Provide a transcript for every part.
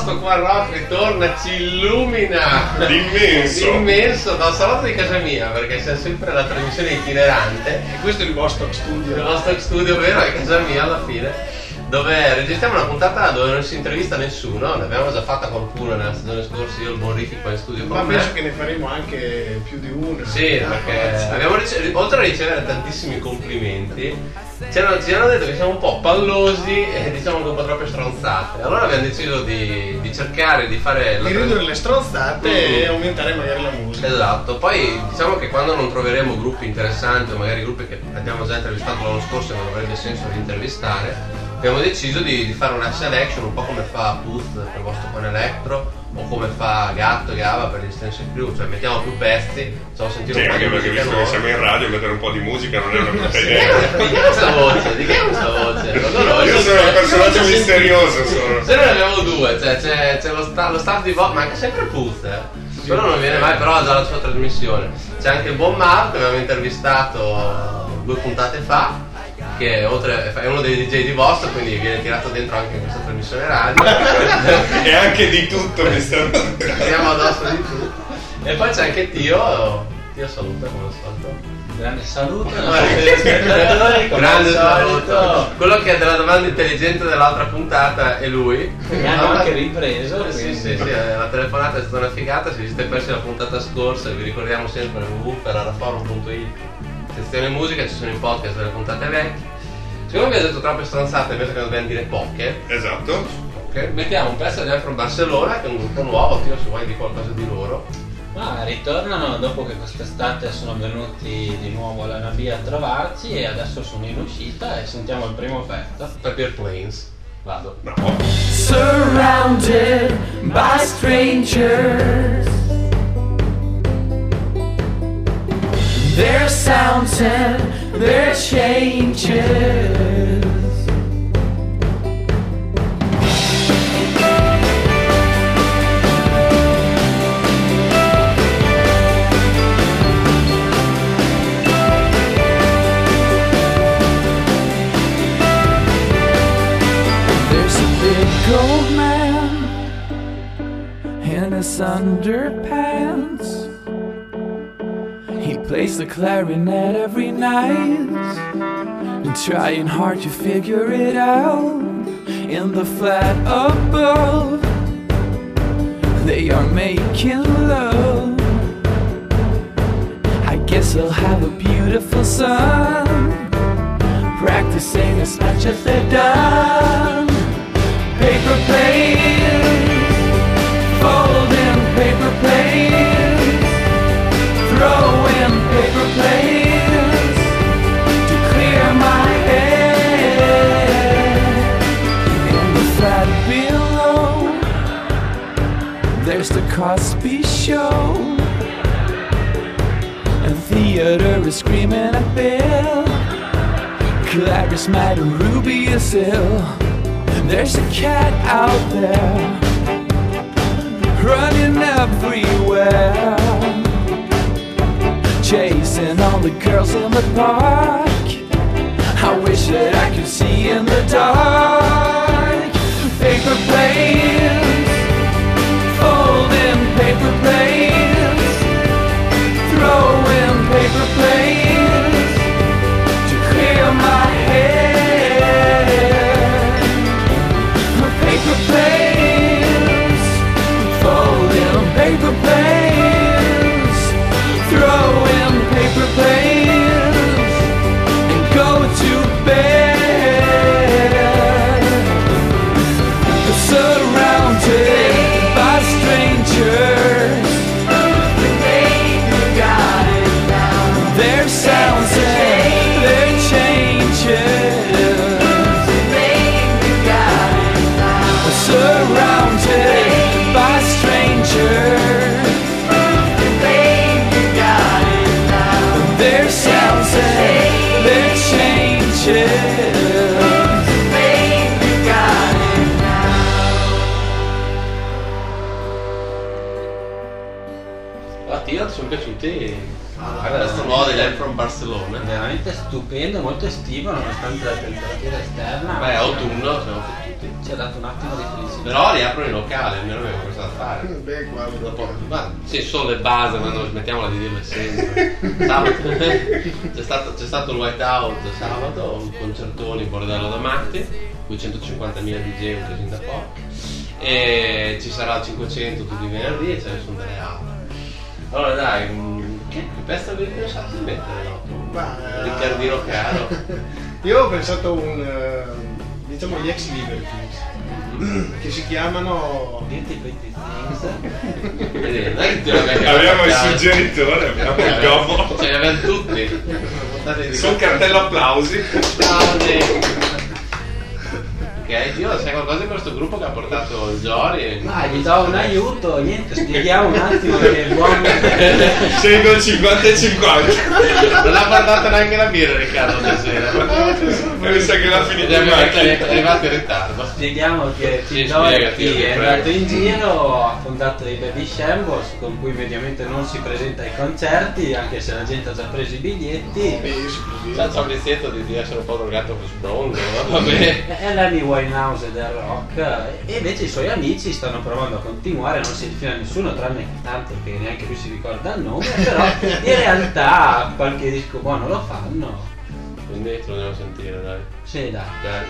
nostro qua rock ritorna, ci illumina d'immenso dal salotto di casa mia, perché siamo sempre la trasmissione itinerante. E questo è il vostro studio. Il nostro studio vero è casa mia alla fine, dove registriamo una puntata dove non si intervista nessuno. Ne abbiamo già fatta qualcuno nella stagione scorsa, io il buon Ricky qua in studio con ma me. penso che ne faremo anche più di uno. Sì, perché abbiamo oltre a ricevere tantissimi complimenti, ci hanno detto che siamo un po' pallosi e diciamo anche un po' troppe stronzate. Allora abbiamo deciso di cercare di fare di ridurre le stronzate e aumentare magari la musica. Esatto, poi diciamo che quando non troveremo gruppi interessanti o magari gruppi che abbiamo già intervistato l'anno scorso e non avrebbe senso di intervistare, abbiamo deciso di fare una selection un po' come fa Puth per il vostro con Electro o come fa Gatto e Gava per gli Extension Crew, cioè mettiamo più pezzi, facciamo sentire un po' di anche perché visto che siamo in radio, mettere un po' di musica non è una brutta idea. Di che è questa voce? Di che è questa voce? Io sono un personaggio misterioso. Se noi ne abbiamo due, cioè c'è lo staff di voce, ma anche sempre Puth, quello non viene mai, però ha già la sua trasmissione. C'è anche il buon Marco, che abbiamo intervistato 2 puntate fa, che oltre è uno dei DJ di vostro, quindi viene tirato dentro anche in questa trasmissione radio. E anche di tutto mi stanno tiriamo addosso di tutto. E poi c'è anche Tio saluta come al solito. Grande saluto. Grande saluto. Quello che è della domanda intelligente dell'altra puntata è lui. Mi hanno anche ripreso. Sì, la telefonata è stata una figata. Se vi siete persi la puntata scorsa, vi ricordiamo sempre www.peraraforum.it, sezione musica, ci sono i podcast delle puntate vecchie. Siccome abbiamo detto troppe stronzate, penso che dobbiamo dire poche. Esatto. Mettiamo un pezzo di From Barcellona, che è un gruppo nuovo. Tio, se vuoi di qualcosa di loro. Ma ritornano dopo che quest'estate sono venuti di nuovo alla Nabia a trovarci e adesso sono in uscita e sentiamo il primo pezzo. Paper Planes. Vado. No. Surrounded by strangers, their sounds and their changes. Old man in his underpants, he plays the clarinet every night and trying hard to figure it out. In the flat above, they are making love. I guess they'll have a beautiful son, practicing as much as they've done. Paper planes, folding paper planes, throwing paper planes to clear my head. In the flat below, there's the Cosby Show, and theater is screaming at Bill. Clarice Madden, Ruby is ill. There's a cat out there running everywhere, chasing all the girls in the park. I wish that I could see in the dark. Paper planes, folding paper planes, throwing paper planes to clear my head. Paper planes, folding paper planes, throwing paper planes, and go to bed. Surrounded by strangers, their sounds and their changes. Surrounded by strangers, their sounds and their changes. A te sono piaciuti? Questo nuovo degli From Barcellona. Veramente stupendo, molto estivo nonostante la temperatura esterna. Beh, autunno siamo tutti. ci ha dato un attimo di felicità. Però riaprono i locali, almeno avevo qualcosa da fare. Beh, guarda. Dopo, ma sì, solo le basi, ma non smettiamola di dirle sempre. Sabato c'è stato il Whiteout sabato, un concertone in Bordello da Matti, 250.000 DJ, un casino da poco. E ci sarà il 500 tutti i venerdì e ce ne sono delle altre. Allora dai, che pezzo avevi pensato di mettere, no? Riccardino Caro. Io ho pensato diciamo gli ex Libertines, che si chiamano Dirty Pretty Things. Vedi, non è che ti vabbè, Abbiamo il suggeritore, abbiamo il gomo. Ce li abbiamo tutti. Sul cartello applausi. Ok, io sai qualcosa di questo gruppo che ha portato il Giori? Ma gli do un aiuto, niente, spieghiamo un attimo che il buon... Scelgo il 50 e 50. Non ha portato neanche la birra Riccardo stasera. Mi sa che l'ha finita in È macchina. arrivato in ritardo. Spieghiamo che Sì, Dorothy spiegati, è prego. andato in giro, ha fondato i Baby Shambles, con cui mediamente non si presenta ai concerti, anche se la gente ha già preso i biglietti. C'ha il vizietto di essere un po' drogato con sbronzo, ma va bene. È l'Amy Winehouse del rock, e invece i suoi amici stanno provando a continuare, non si rifila a nessuno tranne tanto che neanche lui si ricorda il nome, però in realtà qualche disco buono lo fanno. Quindi te lo devo sentire, dai. Sì, dai. Dai.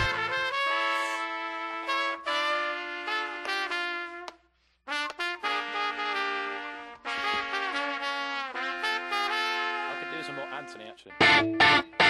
I could do some more Anthony actually.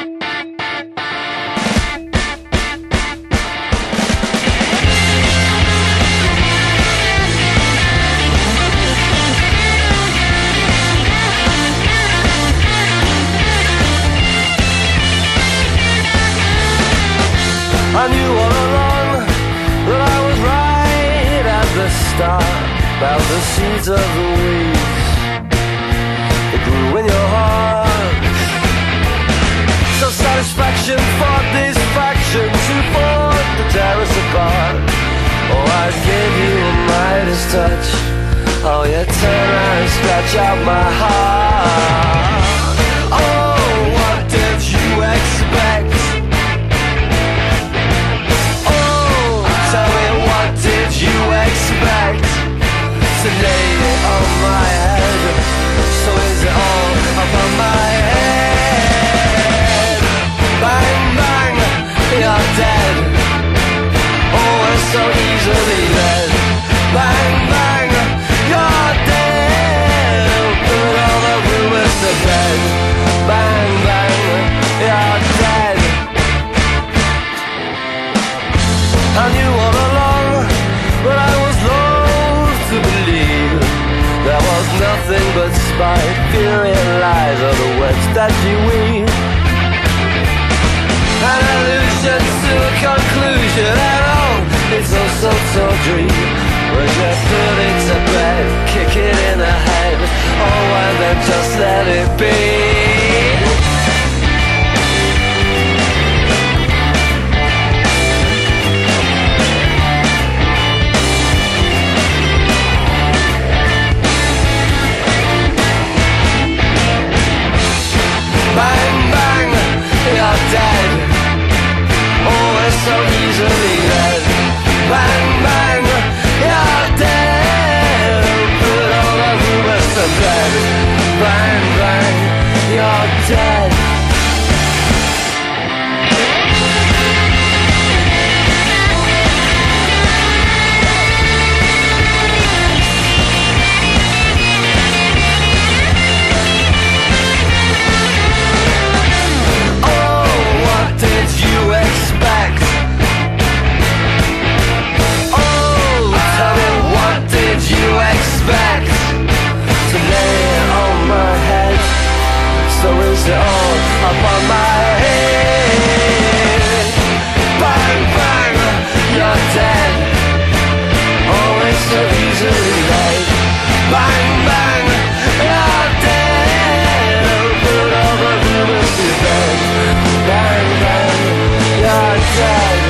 I knew all along that I was right at the start about the seeds of the weeds that grew in your heart. So satisfaction for distraction to force the terrace apart. Oh, I gave you a Midas touch. Oh, you turn and scratch out my heart. Oh, what did you expect? Tell me, what did you expect? To lay it on my head. So is it all up on my head? Bang, bang, you're dead. Oh, we're so easily led. Bang, bang, you're dead. Put all the rumors to bed. Bang, bang, you're dead. I knew all along, but I was loath to believe there was nothing but spite, fury and lies are the webs that you weave. An allusion to a conclusion at all, it's also so dream. When you put it to bed, kick it in the head, oh and then just let it be. Bang, bang, you're dead. Oh, we're so easily led. Bang, bang, you're dead. Put all the rumors to bed. Bang, bang, you're dead. All up on my head. Bang, bang, you're dead. Always so easily led. Bang, bang, you're dead. Put all the rumors to bed. Bang, bang, you're dead.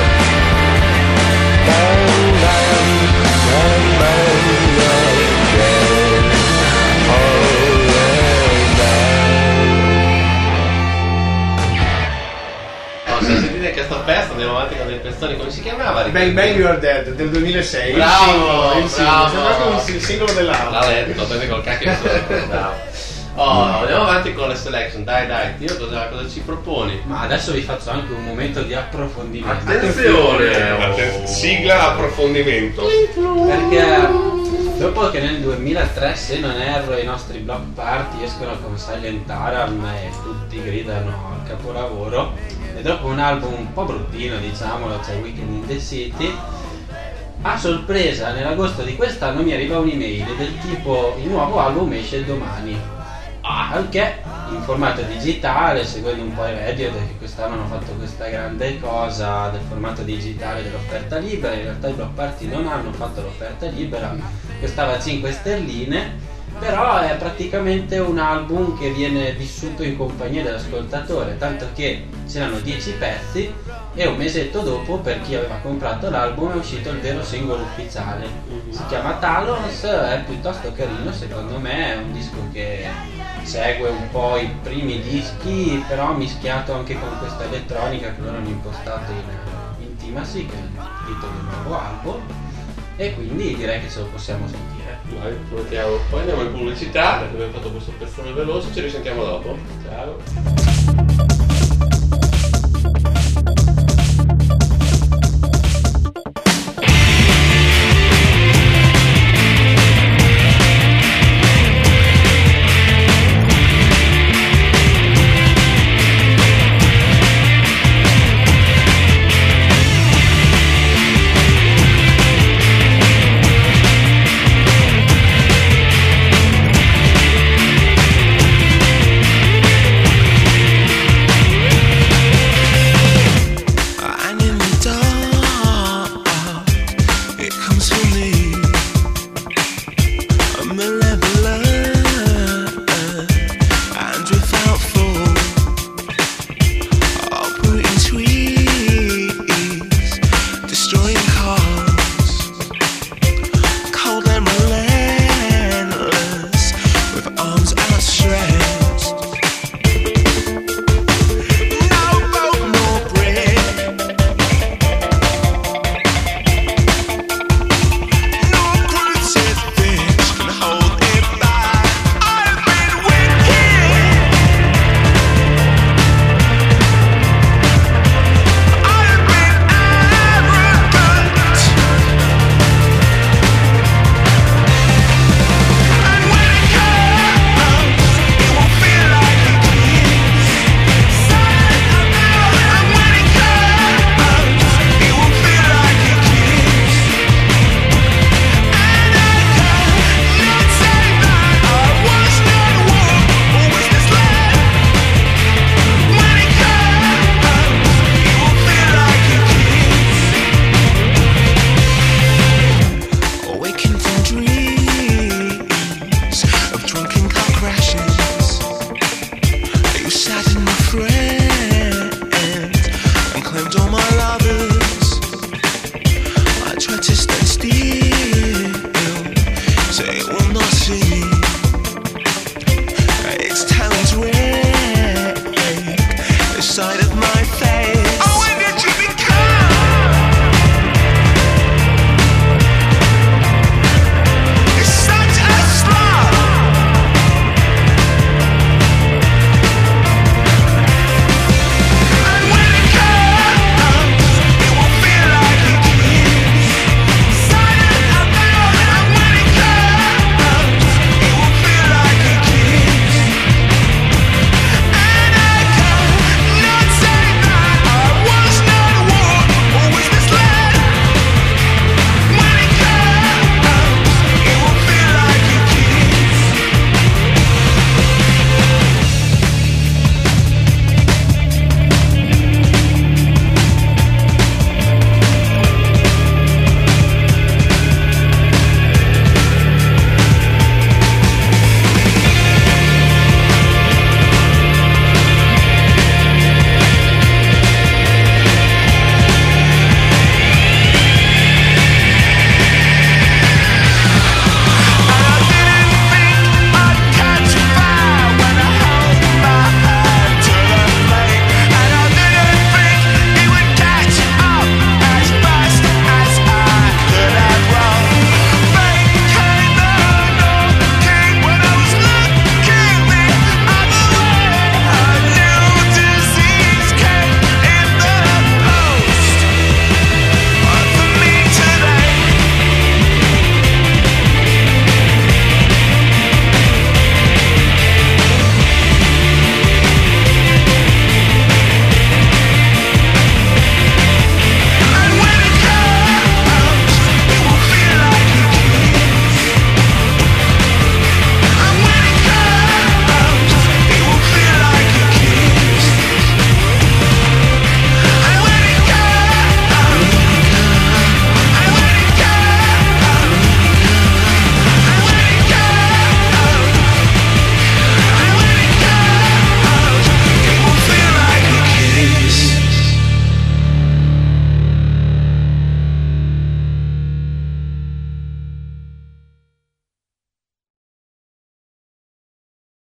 Bang, bang, bang, bang, you're dead. Oh, yeah, bang. questo pezzo, andiamo avanti con dei pezzoni, come si chiamava? Bang Bang You Are Dead del 2006. Bravo, il singolo. bravo. Sembra come il singolo dell'album. L'ha letto, prendi col cacchio bravo. Andiamo avanti con le selection, dai, Tio, cosa ci proponi? Ma adesso vi faccio anche un momento di approfondimento. Attenzione! Sigla approfondimento. Perché dopo che nel 2003, se non erro, i nostri block party escono con Silent Aram e tutti gridano al capolavoro, e dopo un album un po' bruttino, diciamolo, cioè Weekend in the City, a sorpresa nell'agosto di quest'anno mi arriva un'email del tipo: il nuovo album esce domani. Anche in formato digitale, seguendo un po' i radio, perché quest'anno hanno fatto questa grande cosa del formato digitale dell'offerta libera. In realtà i block party non hanno fatto l'offerta libera, costava 5 sterline, però è praticamente un album che viene vissuto in compagnia dell'ascoltatore, tanto che c'erano 10 pezzi e un mesetto dopo, per chi aveva comprato l'album, è uscito il vero singolo ufficiale. Si chiama Talons, è piuttosto carino, secondo me è un disco che segue un po' i primi dischi, però mischiato anche con questa elettronica che loro hanno impostato in Intimacy, che è il titolo del nuovo album, e quindi direi che ce lo possiamo sentire. Vai, lo mettiamo. Poi andiamo in pubblicità, perché abbiamo fatto questo pezzone veloce, ci risentiamo dopo. Ciao.